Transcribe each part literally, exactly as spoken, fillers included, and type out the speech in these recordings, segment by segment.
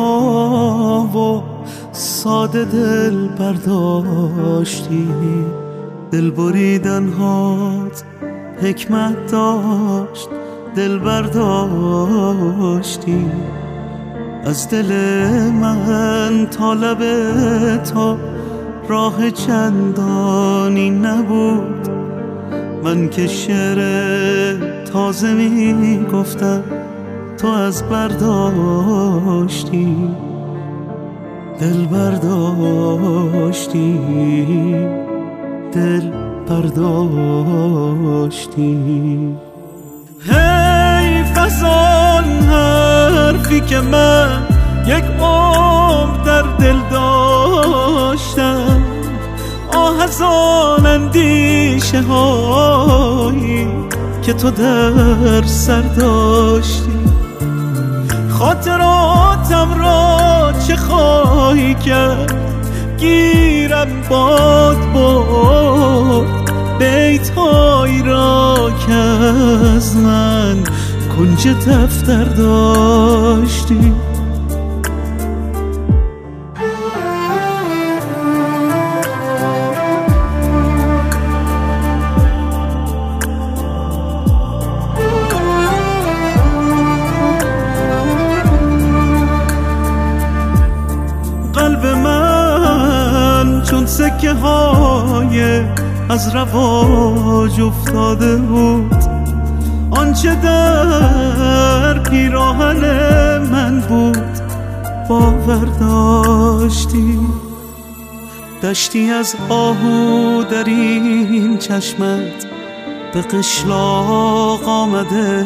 و ساده دل برداشتی، دل بریدن هات حکمت داشت، دل برداشتی. از دل من تا لب تو راه چندانی نبود، من که شعر تازه می گفتم تو از برداشتی، دل برداشتی، دل برداشتی. حیف از آن حرفی که من یک عمر در دل داشتم، آه از آن اندیشه هایی که تو در سر داشتی. خاطراتم را چه خواهی کرد، گیرم باد برد بیت‌هایی را که از من کنج دفتر داشتی. قلب من چون سکه های از رواج افتاده بود، آنچه در پیراهن من بود باور داشتی. دشتی از آهو در این چشمت به قشلاق آمده،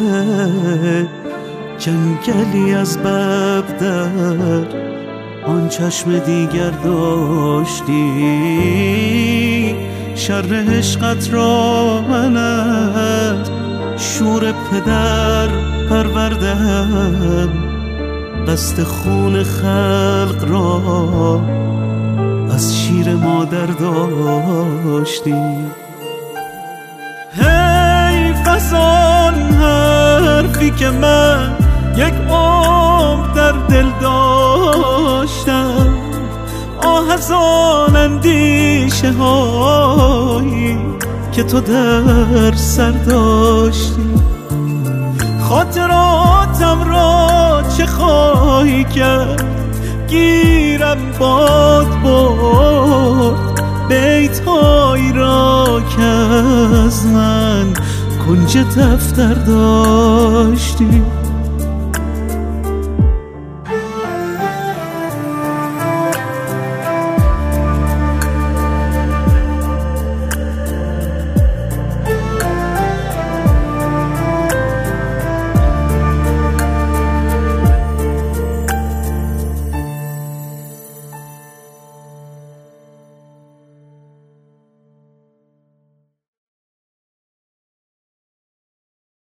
جنگلی از بب در آن چشم دیگر داشتی. شر عشقت را من از شور پدر پروردم، قصد خون خلق را از شیر مادر داشتی. حیف از آن حرفی که من یک عمر در دل داشتم، آه از آن اندیشه هایی که تو در سر داشتی. خاطراتم را چه خواهی کرد، گیرم باد برد بیت‌هایی را که از من کنج دفتر داشتی.